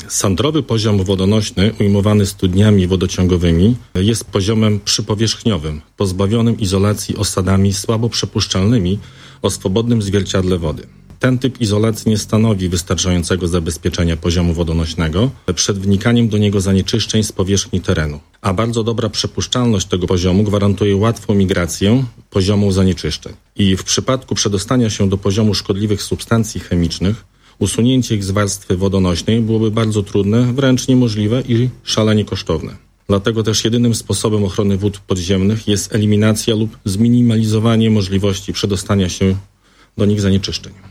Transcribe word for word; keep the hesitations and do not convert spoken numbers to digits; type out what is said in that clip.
Sandrowy poziom wodonośny ujmowany studniami wodociągowymi jest poziomem przypowierzchniowym, pozbawionym izolacji osadami słabo przepuszczalnymi o swobodnym zwierciadle wody. Ten typ izolacji nie stanowi wystarczającego zabezpieczenia poziomu wodonośnego przed wnikaniem do niego zanieczyszczeń z powierzchni terenu, a bardzo dobra przepuszczalność tego poziomu gwarantuje łatwą migrację poziomu zanieczyszczeń. I w przypadku przedostania się do poziomu szkodliwych substancji chemicznych, usunięcie ich z warstwy wodonośnej byłoby bardzo trudne, wręcz niemożliwe i szalenie kosztowne. Dlatego też jedynym sposobem ochrony wód podziemnych jest eliminacja lub zminimalizowanie możliwości przedostania się do nich zanieczyszczeń.